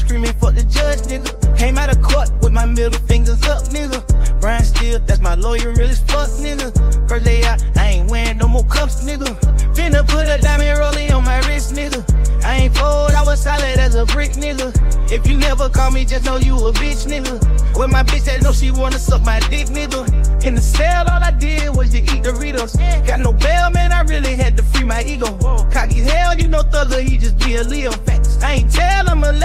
screaming for the judge, nigga. Came out of court with my middle fingers up, nigga. Brian Steele, that's my lawyer, real as fuck, nigga. First day out, I ain't wearing no more cuffs, nigga. Finna put a diamond rollie on my wrist, nigga. I ain't fold, I was solid as a brick, nigga. If you never call me, just know you a bitch, nigga. With my bitch that know she wanna suck my dick, nigga. In the cell, all I did was just eat Doritos. Got no bail, man, I really had to free my ego. Cocky as hell, you know Thugger, he just be a Leo.